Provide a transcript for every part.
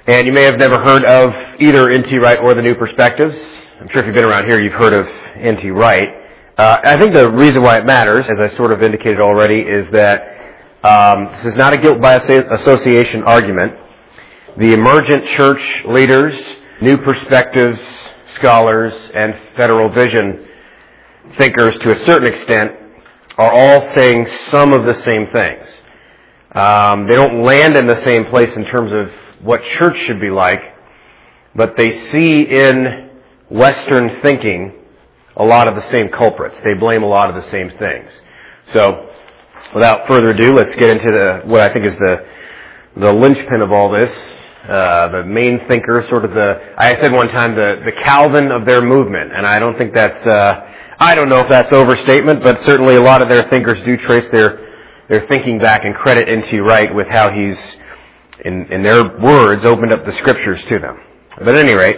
And you may have never heard of either N.T. Wright or the New Perspectives. I'm sure if you've been around here, you've heard of N.T. Wright. I think the reason why it matters, as I sort of indicated already, is that this is not a guilt by association argument. The emergent church leaders, New Perspectives scholars, and Federal Vision thinkers to a certain extent are all saying some of the same things. They don't land in the same place in terms of what church should be like, but they see in Western thinking a lot of the same culprits. They blame a lot of the same things. So, without further ado, let's get into what I think is the linchpin of all this. The main thinker, I said one time, the Calvin of their movement, and I don't think that's, I don't know if that's overstatement, but certainly a lot of their thinkers do trace their thinking back and credit N.T. Wright with how he's, in their words, opened up the Scriptures to them. But at any rate,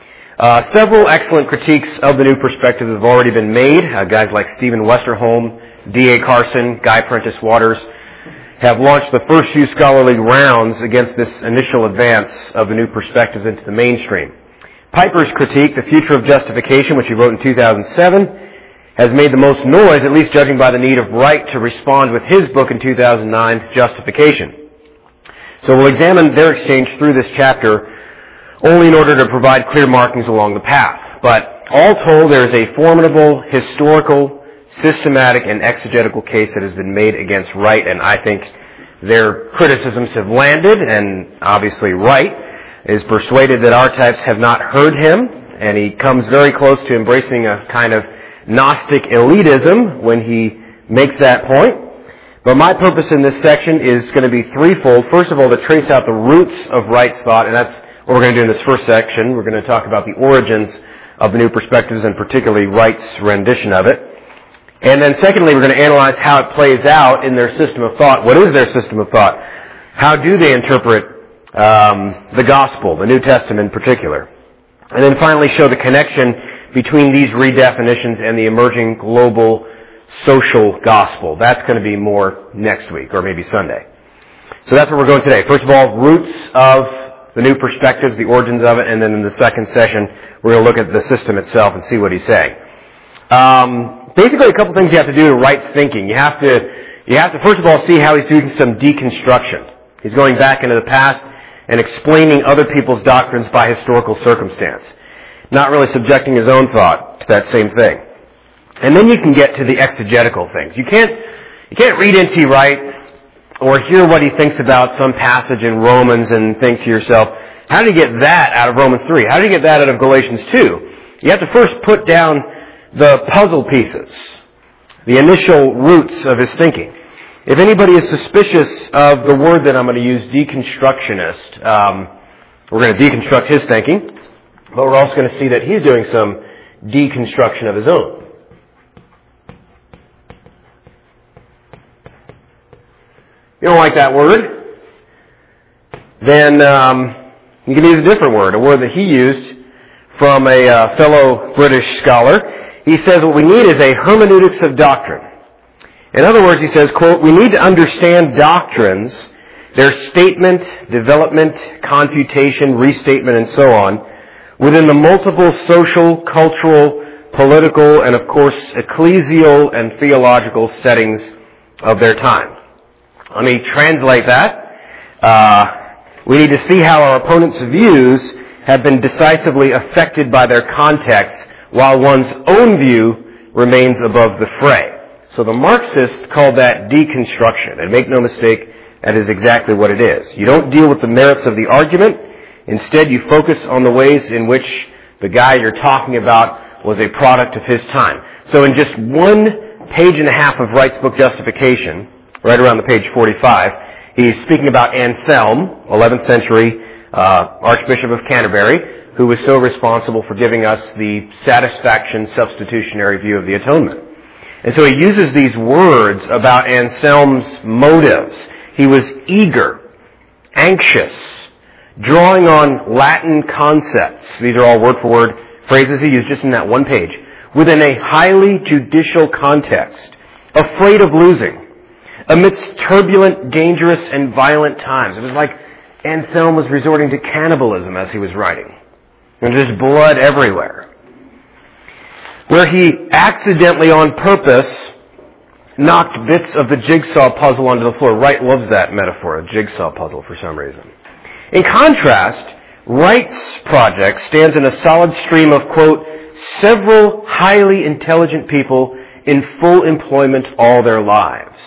several excellent critiques of the New Perspectives have already been made. Guys like Stephen Westerholm, D.A. Carson, Guy Prentice Waters have launched the first few scholarly rounds against this initial advance of the New Perspectives into the mainstream. Piper's critique, The Future of Justification, which he wrote in 2007, has made the most noise, at least judging by the need of Wright to respond with his book in 2009, Justification. So we'll examine their exchange through this chapter only in order to provide clear markings along the path. But all told, there is a formidable historical, systematic, and exegetical case that has been made against Wright, and I think their criticisms have landed, and obviously Wright is persuaded that our types have not heard him, and he comes very close to embracing a kind of Gnostic elitism when he makes that point. But my purpose in this section is going to be threefold. First of all, to trace out the roots of Wright's thought, and that's what we're going to do in this first section. We're going to talk about the origins of the New Perspectives, and particularly Wright's rendition of it. And then secondly, we're going to analyze how it plays out in their system of thought. What is their system of thought? How do they interpret the Gospel, the New Testament in particular? And then finally show the connection between these redefinitions and the emerging global social gospel. That's going to be more next week, or maybe Sunday. So that's where we're going today. First of all, roots of the New Perspectives, the origins of it, and then in the second session, we're going to look at the system itself and see what he's saying. Basically, a couple things you have to do to Wright's thinking. You have to first of all see how he's doing some deconstruction. He's going back into the past and explaining other people's doctrines by historical circumstance, not really subjecting his own thought to that same thing. And then you can get to the exegetical things. You can't read N.T. Wright or hear what he thinks about some passage in Romans and think to yourself, how do you get that out of Romans 3? How do you get that out of Galatians 2? You have to first put down the puzzle pieces, the initial roots of his thinking. If anybody is suspicious of the word that I'm going to use, deconstructionist, we're going to deconstruct his thinking, but we're also going to see that he's doing some deconstruction of his own. You don't like that word? Then you can use a different word, a word that he used from a fellow British scholar. He says what we need is a hermeneutics of doctrine. In other words, he says, quote, we need to understand doctrines, their statement, development, confutation, restatement, and so on, within the multiple social, cultural, political, and of course, ecclesial and theological settings of their time. Let me translate that. We need to see how our opponents' views have been decisively affected by their context, while one's own view remains above the fray. So the Marxists call that deconstruction. And make no mistake, that is exactly what it is. You don't deal with the merits of the argument. Instead, you focus on the ways in which the guy you're talking about was a product of his time. So in just 1 page and a half of Wright's book Justification, right around the page 45, he's speaking about Anselm, 11th century Archbishop of Canterbury, who was so responsible for giving us the satisfaction substitutionary view of the atonement. And so he uses these words about Anselm's motives. He was eager, anxious, drawing on Latin concepts. These are all word-for-word phrases he used just in that 1 page. Within a highly judicial context, afraid of losing, amidst turbulent, dangerous, and violent times. It was like Anselm was resorting to cannibalism as he was writing. And there's blood everywhere. Where he accidentally, on purpose, knocked bits of the jigsaw puzzle onto the floor. Wright loves that metaphor, a jigsaw puzzle, for some reason. In contrast, Wright's project stands in a solid stream of, quote, several highly intelligent people in full employment all their lives,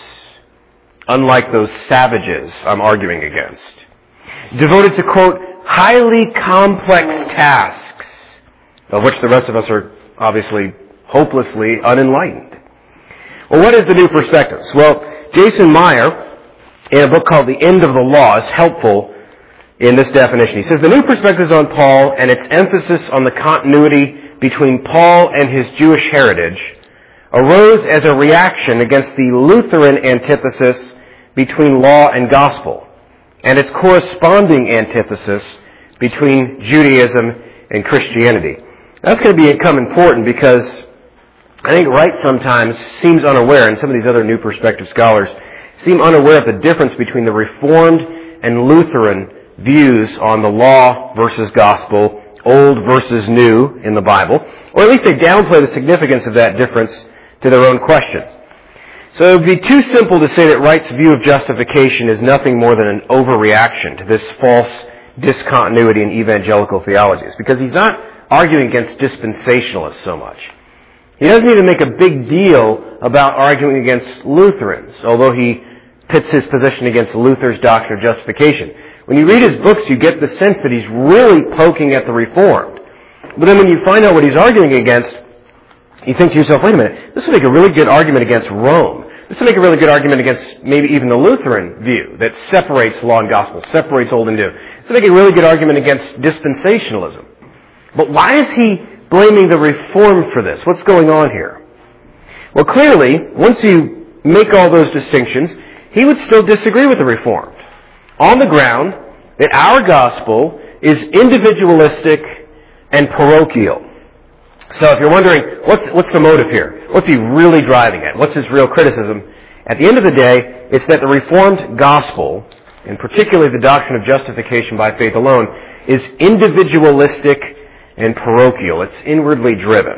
unlike those savages I'm arguing against, devoted to, quote, highly complex tasks, of which the rest of us are obviously hopelessly unenlightened. Well, what is the New Perspectives? Well, Jason Meyer, in a book called The End of the Law, is helpful in this definition. He says, the New Perspectives on Paul and its emphasis on the continuity between Paul and his Jewish heritage arose as a reaction against the Lutheran antithesis between law and gospel, and its corresponding antithesis between Judaism and Christianity. That's going to become important because I think Wright sometimes seems unaware, and some of these other New Perspective scholars seem unaware of the difference between the Reformed and Lutheran views on the law versus gospel, old versus new in the Bible, or at least they downplay the significance of that difference to their own question. So it would be too simple to say that Wright's view of justification is nothing more than an overreaction to this false discontinuity in evangelical theologies, because he's not arguing against dispensationalists so much. He doesn't even make a big deal about arguing against Lutherans, although he pits his position against Luther's doctrine of justification. When you read his books, you get the sense that he's really poking at the Reformed. But then when you find out what he's arguing against, you think to yourself, wait a minute, this would make a really good argument against Rome. This would make a really good argument against maybe even the Lutheran view that separates law and gospel, separates old and new. This would make a really good argument against dispensationalism. But why is he blaming the Reformed for this? What's going on here? Well, clearly, once you make all those distinctions, he would still disagree with the Reformed on the ground that our gospel is individualistic and parochial. So if you're wondering, what's the motive here? What's he really driving at? What's his real criticism? At the end of the day, it's that the Reformed gospel, and particularly the doctrine of justification by faith alone, is individualistic and parochial. It's inwardly driven.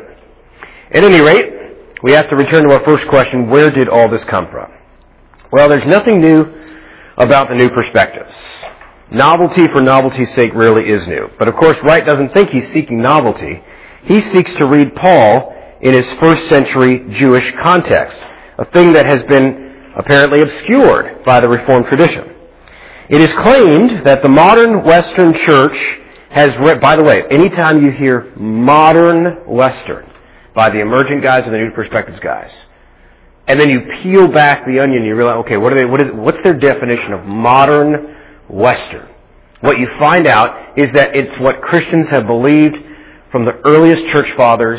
At any rate, we have to return to our first question, where did all this come from? Well, there's nothing new about the New Perspectives. Novelty for novelty's sake rarely is new. But of course, Wright doesn't think he's seeking novelty. He seeks to read Paul in his first century Jewish context, a thing that has been apparently obscured by the Reformed tradition. It is claimed that the modern Western church has read, by the way, anytime you hear modern Western by the emergent guys and the New Perspectives guys, and then you peel back the onion, you realize, okay, what's their definition of modern Western? What you find out is that it's what Christians have believed from the earliest church fathers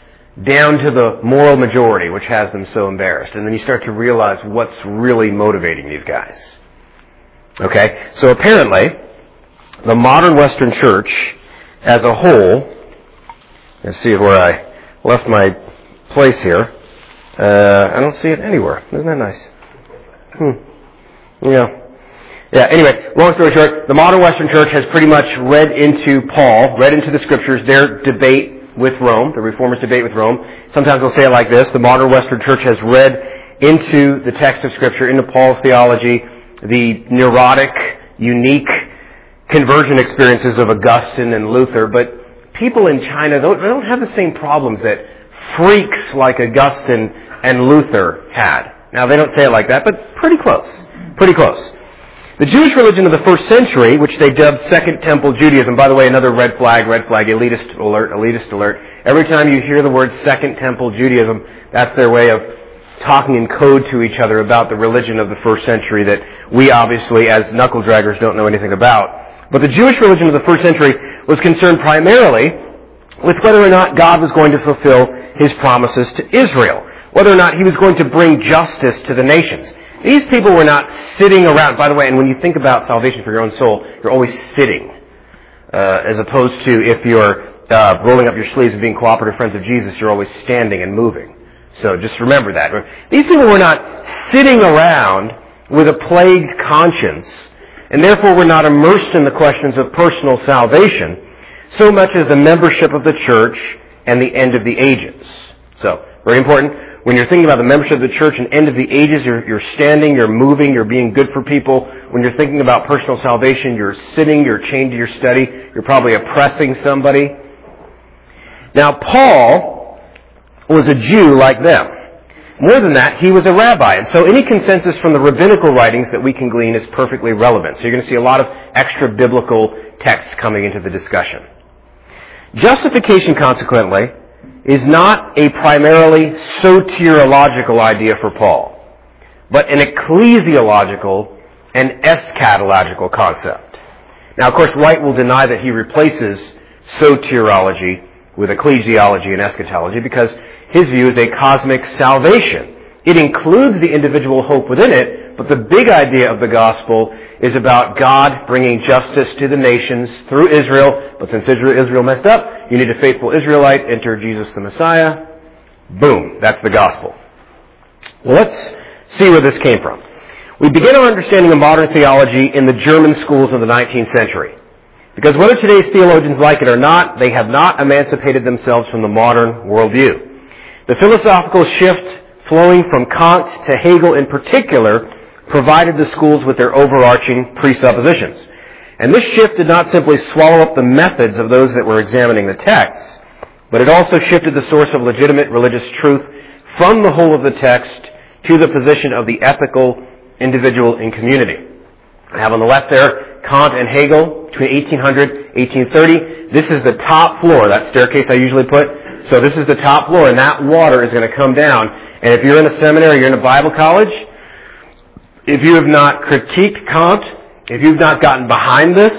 down to the moral majority, which has them so embarrassed. And then you start to realize what's really motivating these guys. Okay? So apparently, the modern Western church as a whole, let's see where I left my place here. I don't see it anywhere. Isn't that nice? Yeah, anyway, long story short, the modern Western church has pretty much read into Paul, read into the Scriptures, their debate with Rome, the Reformers' debate with Rome. Sometimes they'll say it like this: the modern Western church has read into the text of Scripture, into Paul's theology, the neurotic, unique conversion experiences of Augustine and Luther, but people in China don't have the same problems that freaks like Augustine and Luther had. Now, they don't say it like that, but pretty close. Pretty close. The Jewish religion of the first century, which they dubbed Second Temple Judaism, by the way, another red flag, elitist alert. Every time you hear the word Second Temple Judaism, that's their way of talking in code to each other about the religion of the first century that we obviously, as knuckle draggers, don't know anything about. But the Jewish religion of the first century was concerned primarily with whether or not God was going to fulfill His promises to Israel, whether or not He was going to bring justice to the nations. These people were not sitting around. By the way, and when you think about salvation for your own soul, you're always sitting, as opposed to if you're rolling up your sleeves and being cooperative friends of Jesus, you're always standing and moving. So just remember that. These people were not sitting around with a plagued conscience, and therefore we're not immersed in the questions of personal salvation so much as the membership of the church and the end of the ages. So, very important. When you're thinking about the membership of the church and end of the ages, you're standing, you're moving, you're being good for people. When you're thinking about personal salvation, you're sitting, you're chained to your study, you're probably oppressing somebody. Now, Paul was a Jew like them. More than that, he was a rabbi. And so any consensus from the rabbinical writings that we can glean is perfectly relevant. So you're going to see a lot of extra biblical texts coming into the discussion. Justification, consequently, is not a primarily soteriological idea for Paul, but an ecclesiological and eschatological concept. Now, of course, Wright will deny that he replaces soteriology with ecclesiology and eschatology because his view is a cosmic salvation. It includes the individual hope within it, but the big idea of the gospel is about God bringing justice to the nations through Israel. But since Israel messed up, you need a faithful Israelite, enter Jesus the Messiah. Boom, that's the gospel. Well, let's see where this came from. We begin our understanding of modern theology in the German schools of the 19th century. Because whether today's theologians like it or not, they have not emancipated themselves from the modern worldview. The philosophical shift flowing from Kant to Hegel in particular provided the schools with their overarching presuppositions. And this shift did not simply swallow up the methods of those that were examining the texts, but it also shifted the source of legitimate religious truth from the whole of the text to the position of the ethical individual in community. I have on the left there Kant and Hegel between 1800 1830. This is the top floor, that staircase I usually put. So this is the top floor, and that water is going to come down. And if you're in a seminary, you're in a Bible college, if you have not critiqued Kant, if you've not gotten behind this,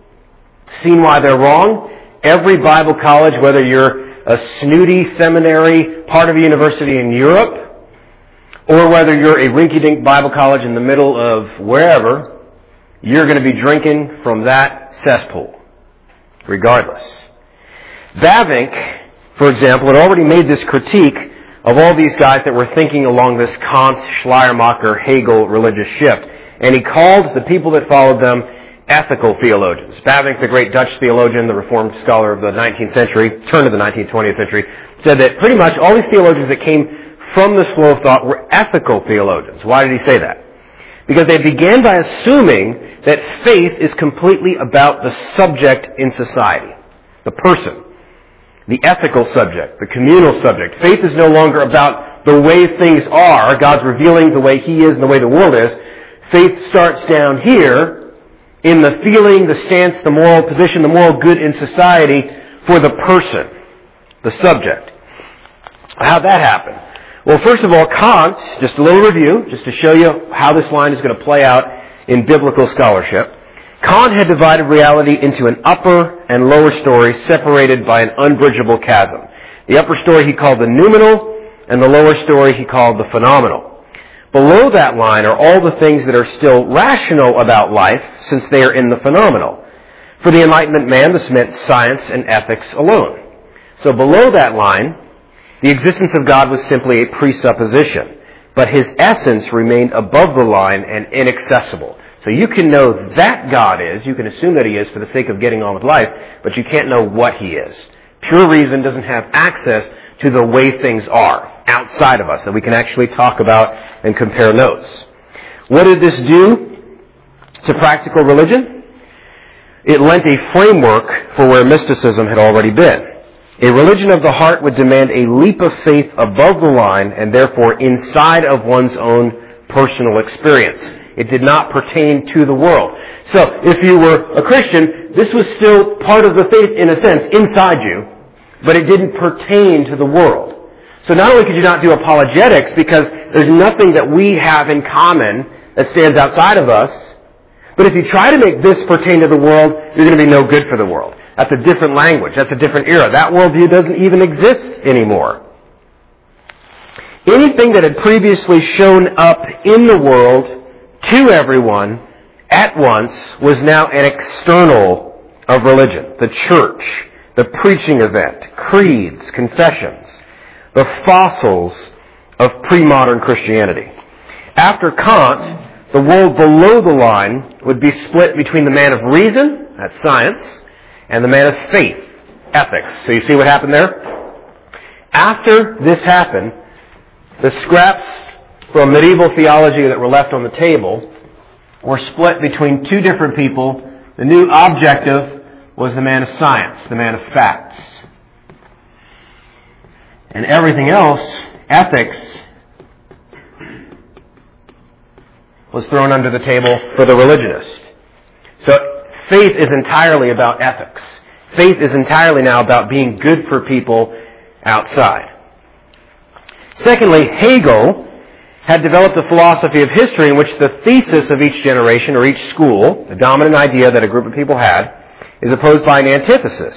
seen why they're wrong, every Bible college, whether you're a snooty seminary, part of a university in Europe, or whether you're a rinky-dink Bible college in the middle of wherever, you're going to be drinking from that cesspool, regardless. Bavinck, for example, had already made this critique of all these guys that were thinking along this Kant, Schleiermacher, Hegel religious shift. And he called the people that followed them ethical theologians. Bavinck, the great Dutch theologian, the Reformed scholar of the 19th century, turn of the 19th, 20th century, said that pretty much all these theologians that came from the school of thought were ethical theologians. Why did he say that? Because they began by assuming that faith is completely about the subject in society, the person. The ethical subject, the communal subject. Faith is no longer about the way things are. God's revealing the way He is and the way the world is. Faith starts down here in the feeling, the stance, the moral position, the moral good in society for the person, the subject. How'd that happen? Well, first of all, Kant, just a little review, just to show you how this line is going to play out in biblical scholarship. Kant had divided reality into an upper and lower story separated by an unbridgeable chasm. The upper story he called the noumenal, and the lower story he called the phenomenal. Below that line are all the things that are still rational about life, since they are in the phenomenal. For the Enlightenment man, this meant science and ethics alone. So below that line, the existence of God was simply a presupposition, but His essence remained above the line and inaccessible. So you can know that God is, you can assume that He is for the sake of getting on with life, but you can't know what He is. Pure reason doesn't have access to the way things are outside of us that we can actually talk about and compare notes. What did this do to practical religion? It lent a framework for where mysticism had already been. A religion of the heart would demand a leap of faith above the line and therefore inside of one's own personal experience. It did not pertain to the world. So, if you were a Christian, this was still part of the faith, in a sense, inside you, but it didn't pertain to the world. So not only could you not do apologetics, because there's nothing that we have in common that stands outside of us, but if you try to make this pertain to the world, you're going to be no good for the world. That's a different language. That's a different era. That worldview doesn't even exist anymore. Anything that had previously shown up in the world to everyone at once was now an external of religion. The church, the preaching event, creeds, confessions, the fossils of pre-modern Christianity. After Kant, the world below the line would be split between the man of reason, that's science, and the man of faith, ethics. So you see what happened there? After this happened, the scraps from medieval theology that were left on the table were split between two different people. The new objective was the man of science, the man of facts. And everything else, ethics, was thrown under the table for the religionist. So faith is entirely about ethics. Faith is entirely now about being good for people outside. Secondly, Hegel had developed a philosophy of history in which the thesis of each generation or each school, the dominant idea that a group of people had, is opposed by an antithesis.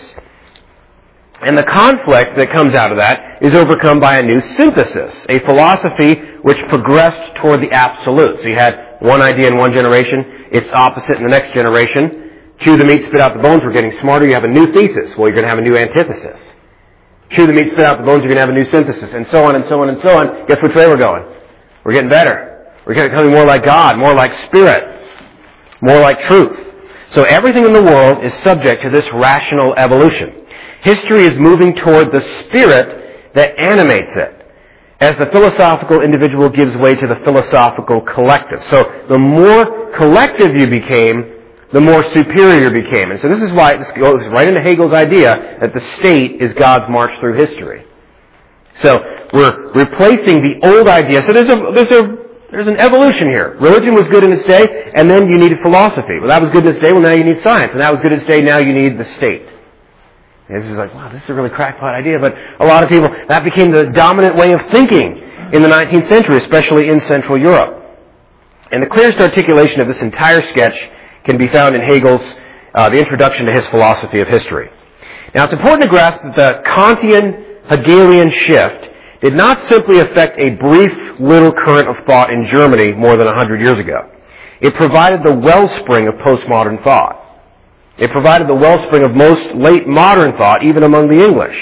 And the conflict that comes out of that is overcome by a new synthesis, a philosophy which progressed toward the absolute. So you had one idea in one generation, its opposite in the next generation. Chew the meat, spit out the bones, we're getting smarter, you have a new thesis. Well, you're going to have a new antithesis. Chew the meat, spit out the bones, you're going to have a new synthesis, and so on and so on and so on. Guess which way we're going? We're getting better. We're becoming more like God, more like Spirit, more like truth. So everything in the world is subject to this rational evolution. History is moving toward the spirit that animates it, as the philosophical individual gives way to the philosophical collective. So the more collective you became, the more superior you became. And so this is why this goes right into Hegel's idea that the state is God's march through history. So we're replacing the old idea. So there's an evolution here. Religion was good in its day, and then you needed philosophy. Well, that was good in its day, well, now you need science. And that was good in its day, now you need the state. And this is like, wow, this is a really crackpot idea. But a lot of people, that became the dominant way of thinking in the 19th century, especially in Central Europe. And the clearest articulation of this entire sketch can be found in Hegel's, the introduction to his philosophy of history. Now, it's important to grasp that the Kantian Hegelian shift did not simply affect a brief little current of thought in Germany more than 100 years ago. It provided the wellspring of postmodern thought. It provided the wellspring of most late modern thought, even among the English.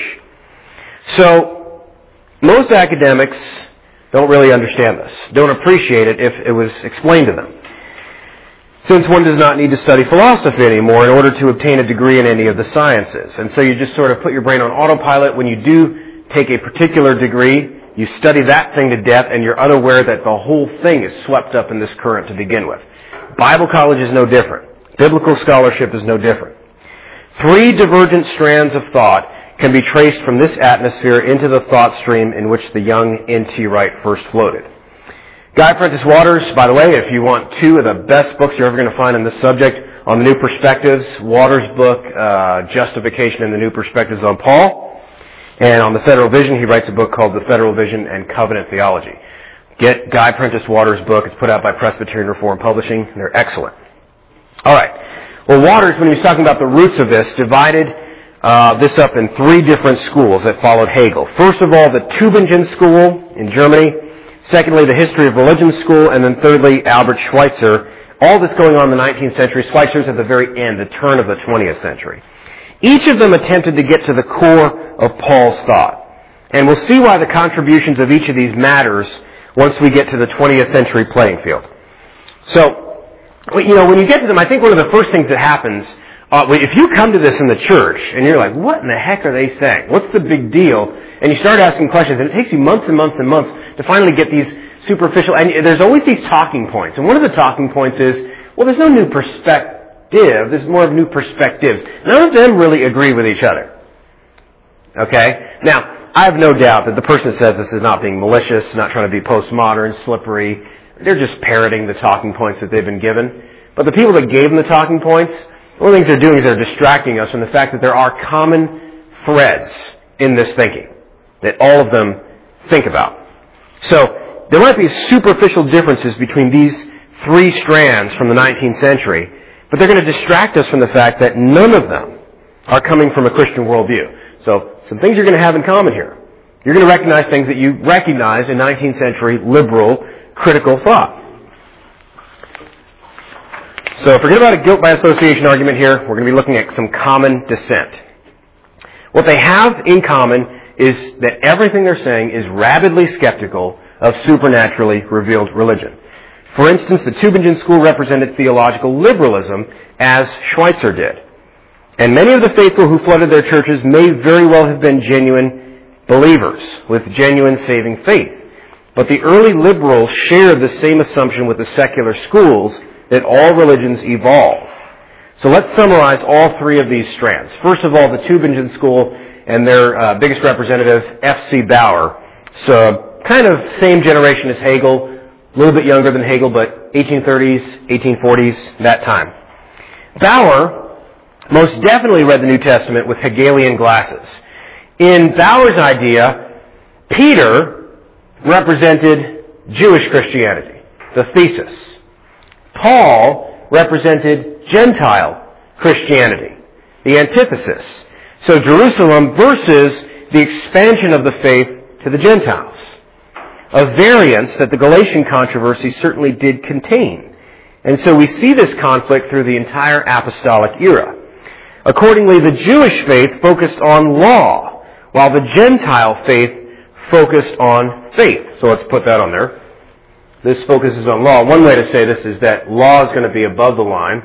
So, most academics don't really understand this, don't appreciate it if it was explained to them. Since one does not need to study philosophy anymore in order to obtain a degree in any of the sciences. And so you just sort of put your brain on autopilot. When you do take a particular degree, you study that thing to death, and you're unaware that the whole thing is swept up in this current to begin with. Bible college is no different. Biblical scholarship is no different. Three divergent strands of thought can be traced from this atmosphere into the thought stream in which the young N.T. Wright first floated. Guy Prentice Waters, by the way, if you want two of the best books you're ever going to find on this subject, on the New Perspectives, Waters' book, Justification and the New Perspectives on Paul, and on the Federal Vision, he writes a book called The Federal Vision and Covenant Theology. Get Guy Prentice Waters' book. It's put out by Presbyterian Reformed Publishing. They're excellent. All right. Well, Waters, when he was talking about the roots of this, divided this up in three different schools that followed Hegel. First of all, the Tübingen School in Germany. Secondly, the History of Religion School. And then thirdly, Albert Schweitzer. All this going on in the 19th century. Schweitzer's at the very end, the turn of the 20th century. Each of them attempted to get to the core of Paul's thought. And we'll see why the contributions of each of these matters once we get to the 20th century playing field. So, you know, when you get to them, I think one of the first things that happens, if you come to this in the church and you're like, what in the heck are they saying? What's the big deal? And you start asking questions, and it takes you months and months and months to finally get these superficial, and there's always these talking points. And one of the talking points is, well, there's no new perspective, there's more of new perspectives. None of them really agree with each other. Okay? Now, I have no doubt that the person that says this is not being malicious, not trying to be postmodern, slippery. They're just parroting the talking points that they've been given. But the people that gave them the talking points, one of the things they're doing is they're distracting us from the fact that there are common threads in this thinking that all of them think about. So, there might be superficial differences between these three strands from the 19th century, but they're going to distract us from the fact that none of them are coming from a Christian worldview. So, some things you're going to have in common here. You're going to recognize things that you recognize in 19th century liberal, critical thought. So, forget about a guilt by association argument here. We're going to be looking at some common dissent. What they have in common is that everything they're saying is rabidly skeptical of supernaturally revealed religion. For instance, the Tübingen school represented theological liberalism, as Schweitzer did. And many of the faithful who flooded their churches may very well have been genuine believers with genuine saving faith. But the early liberals shared the same assumption with the secular schools that all religions evolve. So let's summarize all three of these strands. First of all, the Tübingen school and their biggest representative, F.C. Bauer. So kind of same generation as Hegel, a little bit younger than Hegel, but 1830s, 1840s, that time. Bauer most definitely read the New Testament with Hegelian glasses. In Bauer's idea, Peter represented Jewish Christianity, the thesis. Paul represented Gentile Christianity, the antithesis. So Jerusalem versus the expansion of the faith to the Gentiles. A variance that the Galatian controversy certainly did contain. And so we see this conflict through the entire apostolic era. Accordingly, the Jewish faith focused on law, while the Gentile faith focused on faith. So let's put that on there. This focuses on law. One way to say this is that law is going to be above the line.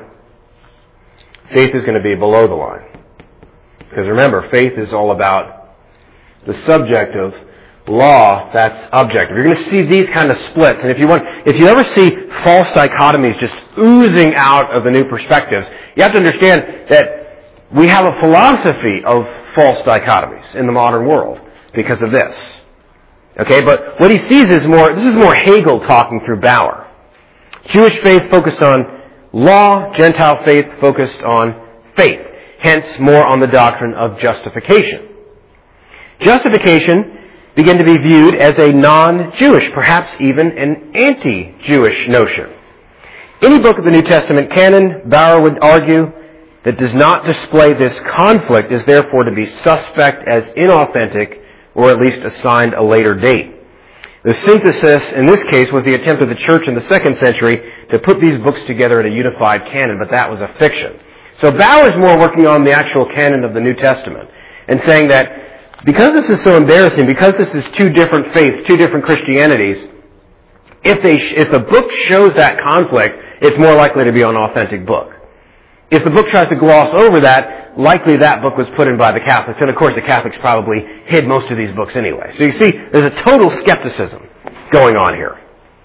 Faith is going to be below the line. Because remember, faith is all about the subjective. Law, that's objective. You're going to see these kind of splits. And if you ever see false dichotomies just oozing out of the new perspectives, you have to understand that we have a philosophy of false dichotomies in the modern world because of this. Okay, but what he sees is this is more Hegel talking through Bauer. Jewish faith focused on law, Gentile faith focused on faith. Hence, more on the doctrine of justification. Justification began to be viewed as a non-Jewish, perhaps even an anti-Jewish notion. Any book of the New Testament canon, Bauer would argue, that does not display this conflict is therefore to be suspect as inauthentic or at least assigned a later date. The synthesis in this case was the attempt of the church in the 2nd century to put these books together in a unified canon, but that was a fiction. So Bauer's more working on the actual canon of the New Testament and saying that because this is so embarrassing, because this is two different faiths, two different Christianities, if the book shows that conflict, it's more likely to be an authentic book. If the book tries to gloss over that, likely that book was put in by the Catholics. And of course the Catholics probably hid most of these books anyway. So you see, there's a total skepticism going on here.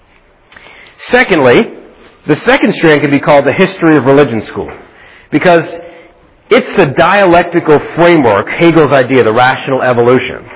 Secondly, the second strand can be called the history of religion school. Because it's the dialectical framework, Hegel's idea, the rational evolution.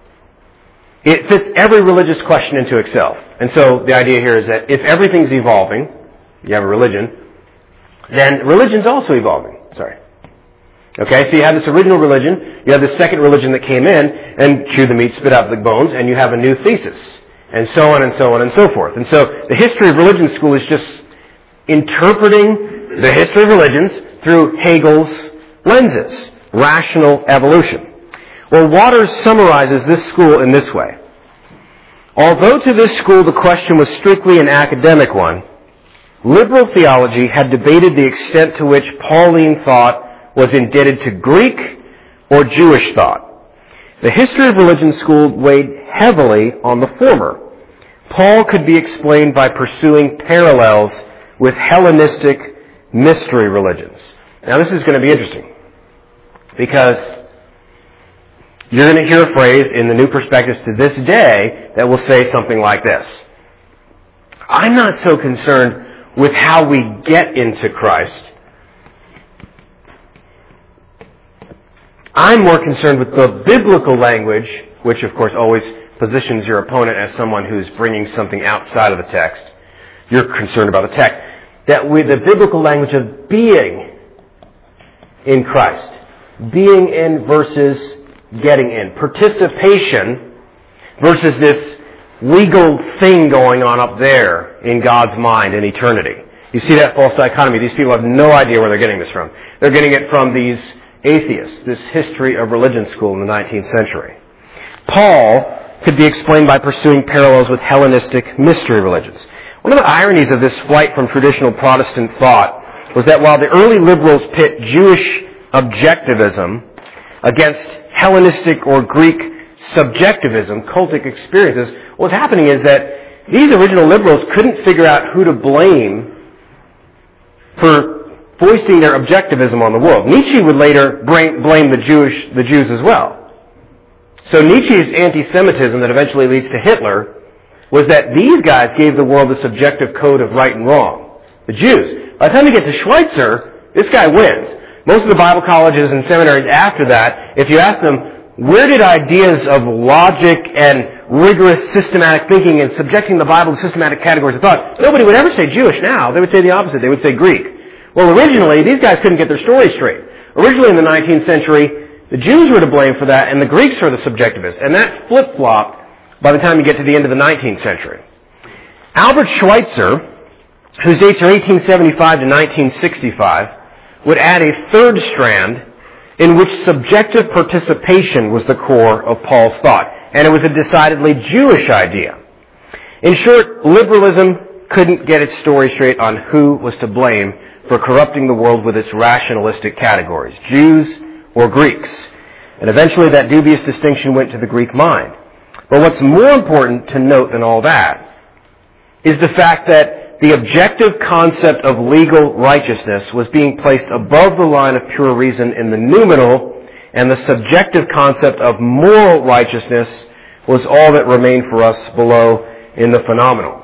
It fits every religious question into itself. And so the idea here is that if everything's evolving, you have a religion, then religion's also evolving. Okay, so you have this original religion, you have the second religion that came in, and chew the meat, spit out the bones, and you have a new thesis. And so on and so on and so forth. And so the history of religion school is just interpreting the history of religions through Hegel's lenses. Rational evolution. Well, Waters summarizes this school in this way. Although to this school the question was strictly an academic one, liberal theology had debated the extent to which Pauline thought was indebted to Greek or Jewish thought. The history of religion school weighed heavily on the former. Paul could be explained by pursuing parallels with Hellenistic mystery religions. Now this is going to be interesting because you're going to hear a phrase in the New Perspectives to this day that will say something like this. I'm not so concerned with how we get into Christ. I'm more concerned with the biblical language, which of course always positions your opponent as someone who's bringing something outside of the text. You're concerned about the text. That with the biblical language of being in Christ. Being in versus getting in. Participation versus this legal thing going on up there in God's mind in eternity. You see that false dichotomy. These people have no idea where they're getting this from. They're getting it from these atheists, this history of religion school in the 19th century. Paul could be explained by pursuing parallels with Hellenistic mystery religions. One of the ironies of this flight from traditional Protestant thought was that while the early liberals pit Jewish objectivism against Hellenistic or Greek subjectivism, cultic experiences, what's happening is that these original liberals couldn't figure out who to blame for foisting their objectivism on the world. Nietzsche would later blame the Jews as well. So Nietzsche's anti-Semitism that eventually leads to Hitler was that these guys gave the world a subjective code of right and wrong. The Jews. By the time you get to Schweitzer, this guy wins. Most of the Bible colleges and seminaries after that, if you ask them, where did ideas of logic and rigorous systematic thinking and subjecting the Bible to systematic categories of thought, nobody would ever say Jewish now. They would say the opposite. They would say Greek. Well, originally, these guys couldn't get their story straight. Originally, in the 19th century, the Jews were to blame for that, and the Greeks were the subjectivists. And that flip-flopped by the time you get to the end of the 19th century. Albert Schweitzer, whose dates are 1875 to 1965, would add a third strand in which subjective participation was the core of Paul's thought. And it was a decidedly Jewish idea. In short, liberalism couldn't get its story straight on who was to blame for corrupting the world with its rationalistic categories, Jews or Greeks. And eventually that dubious distinction went to the Greek mind. But what's more important to note than all that is the fact that the objective concept of legal righteousness was being placed above the line of pure reason in the noumenal, and the subjective concept of moral righteousness was all that remained for us below in the phenomenal.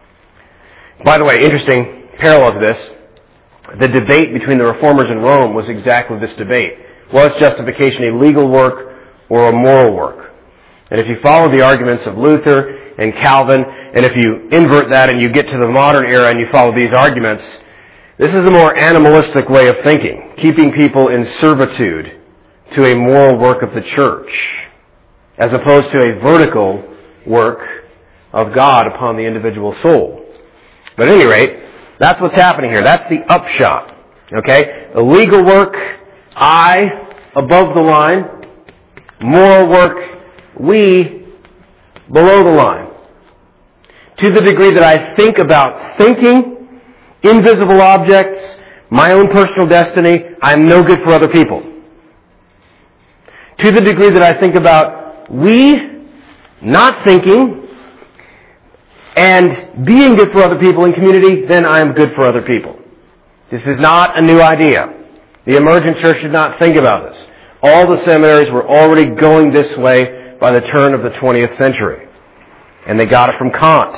By the way, interesting parallel to this, the debate between the reformers in Rome was exactly this debate. Was justification a legal work or a moral work? And if you follow the arguments of Luther and Calvin, and if you invert that and you get to the modern era and you follow these arguments, this is a more animalistic way of thinking, keeping people in servitude to a moral work of the church, as opposed to a vertical work of God upon the individual soul. But at any rate, that's what's happening here. That's the upshot. Okay? A legal work, I, above the line. Moral work, we, below the line. To the degree that I think about thinking, invisible objects, my own personal destiny, I'm no good for other people. To the degree that I think about we, not thinking, and being good for other people in community, then I am good for other people. This is not a new idea. The emergent church did not think about this. All the seminaries were already going this way by the turn of the 20th century. And they got it from Kant.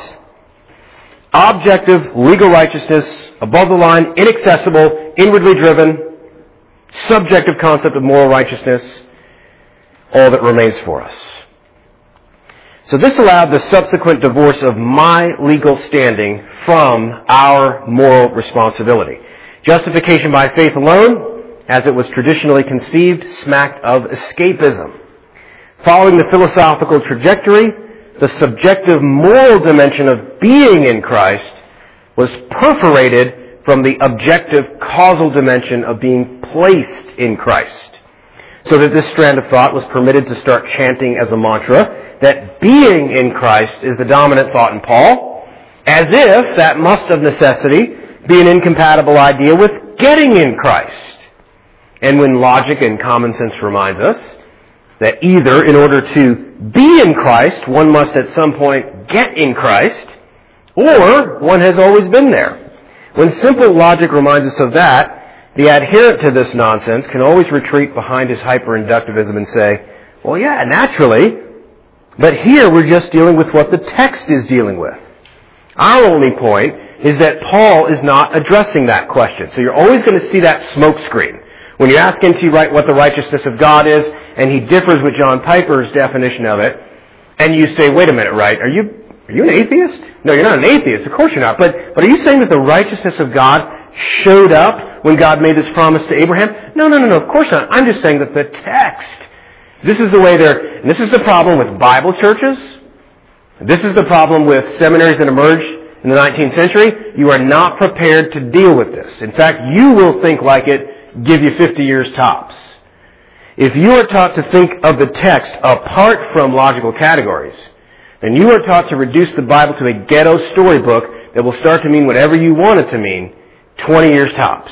Objective, legal righteousness, above the line, inaccessible, inwardly driven, subjective concept of moral righteousness, all that remains for us. So this allowed the subsequent divorce of my legal standing from our moral responsibility. Justification by faith alone, as it was traditionally conceived, smacked of escapism. Following the philosophical trajectory, the subjective moral dimension of being in Christ was perforated from the objective causal dimension of being placed in Christ. So that this strand of thought was permitted to start chanting as a mantra that being in Christ is the dominant thought in Paul, as if that must of necessity be an incompatible idea with getting in Christ. And when logic and common sense reminds us that either in order to be in Christ, one must at some point get in Christ, or one has always been there. When simple logic reminds us of that, the adherent to this nonsense can always retreat behind his hyper-inductivism and say, well, yeah, naturally, but here we're just dealing with what the text is dealing with. Our only point is that Paul is not addressing that question. So you're always going to see that smoke screen. When you ask N.T. Wright what the righteousness of God is, and he differs with John Piper's definition of it, and you say, wait a minute, Wright, are you an atheist? No, you're not an atheist. Of course you're not. But are you saying that the righteousness of God showed up when God made this promise to Abraham? No, of course not. I'm just saying that the text, this is the way and this is the problem with Bible churches. This is the problem with seminaries that emerged in the 19th century. You are not prepared to deal with this. In fact, you will think like it, give you 50 years tops. If you are taught to think of the text apart from logical categories, then you are taught to reduce the Bible to a ghetto storybook that will start to mean whatever you want it to mean 20 years tops.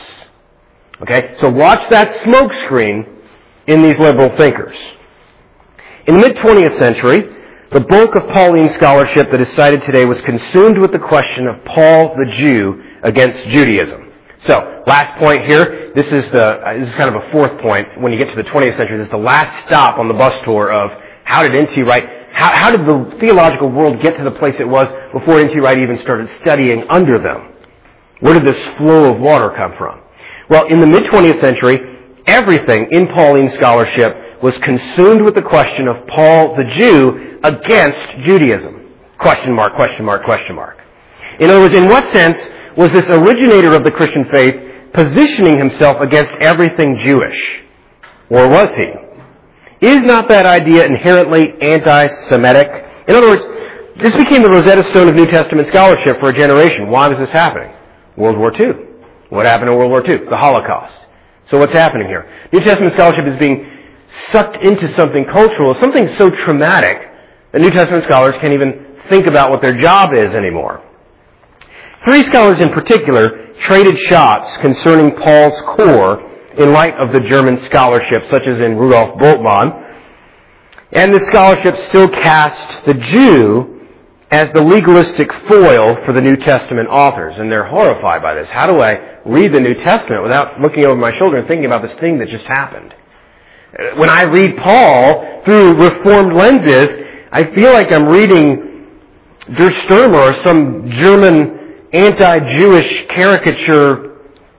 Okay? So watch that smoke screen in these liberal thinkers. In the mid-20th century, The bulk of Pauline scholarship that is cited today was consumed with the question of Paul the Jew against Judaism. So, last point here. This is kind of a fourth point. When you get to the 20th century, this is the last stop on the bus tour of how did N.T. Wright, how did the theological world get to the place it was before N.T. Wright even started studying under them? Where did this flow of water come from? Well, in the mid-20th century, everything in Pauline scholarship was consumed with the question of Paul the Jew against Judaism. Question mark, question mark, question mark. In other words, in what sense was this originator of the Christian faith positioning himself against everything Jewish? Or was he? Is not that idea inherently anti-Semitic? In other words, this became the Rosetta Stone of New Testament scholarship for a generation. Why was this happening? World War II. What happened in World War II? The Holocaust. So what's happening here? New Testament scholarship is being sucked into something cultural, something so traumatic that New Testament scholars can't even think about what their job is anymore. Three scholars in particular traded shots concerning Paul's core in light of the German scholarship, such as in Rudolf Bultmann. And this scholarship still cast the Jew as the legalistic foil for the New Testament authors. And they're horrified by this. How do I read the New Testament without looking over my shoulder and thinking about this thing that just happened? When I read Paul through Reformed lenses, I feel like I'm reading Der Stürmer or some German anti-Jewish caricature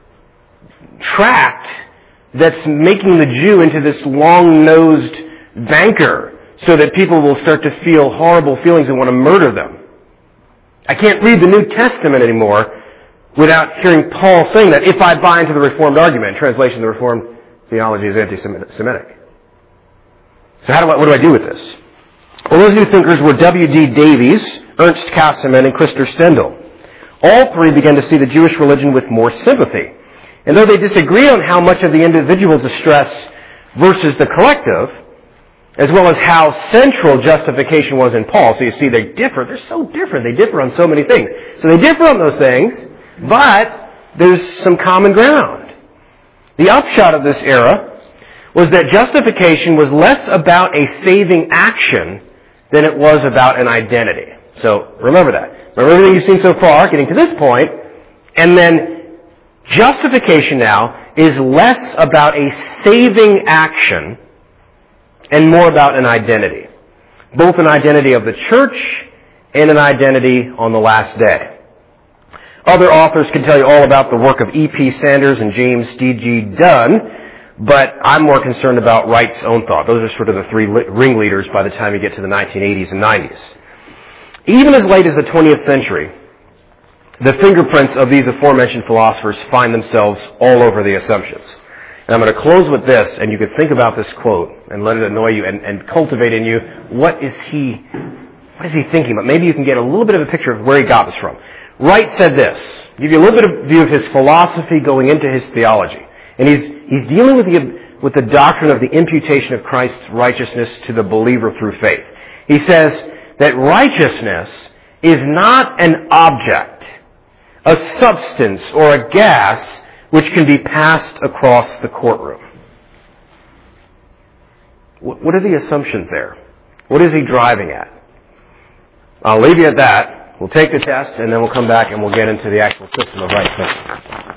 tract that's making the Jew into this long-nosed banker so that people will start to feel horrible feelings and want to murder them. I can't read the New Testament anymore without hearing Paul saying that if I buy into the Reformed argument. Translation, the Reformed theology is anti-Semitic. So what do I do with this? Well, those new thinkers were W.D. Davies, Ernst Cassiman, and Christer Stendhal. All three began to see the Jewish religion with more sympathy. And though they disagreed on how much of the individual distress versus the collective, as well as how central justification was in Paul, so you see they differ. They're so different. They differ on so many things. So they differ on those things, but there's some common ground. The upshot of this era was that justification was less about a saving action than it was about an identity. So remember that. Remember everything you've seen so far, getting to this point, and then justification now is less about a saving action and more about an identity. Both an identity of the church and an identity on the last day. Other authors can tell you all about the work of E.P. Sanders and James D.G. Dunn, but I'm more concerned about Wright's own thought. Those are sort of the three ringleaders by the time you get to the 1980s and 90s. Even as late as the 20th century, the fingerprints of these aforementioned philosophers find themselves all over the assumptions. And I'm going to close with this, and you can think about this quote and let it annoy you and cultivate in you, what is he thinking about? Maybe you can get a little bit of a picture of where he got this from. Wright said this, give you a little bit of view of his philosophy going into his theology. And he's dealing with the doctrine of the imputation of Christ's righteousness to the believer through faith. He says that righteousness is not an object, a substance, or a gas which can be passed across the courtroom. What are the assumptions there? What is he driving at? I'll leave you at that. We'll take the test, and then we'll come back and we'll get into the actual system of right thinking.